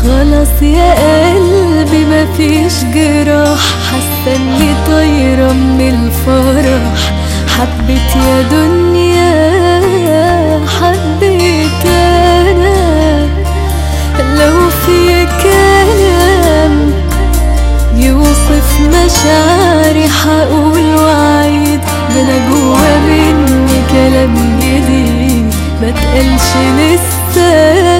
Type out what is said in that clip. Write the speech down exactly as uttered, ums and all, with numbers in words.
خلاص يا قلبي مفيش جراح، حاسه اني طايره من الفرح. حبيت يا دنيا حبيت انا، لو في كلام يوصف مشاعري حقول وعيد. ده انا جوا مني كلام جديد متقالش لسه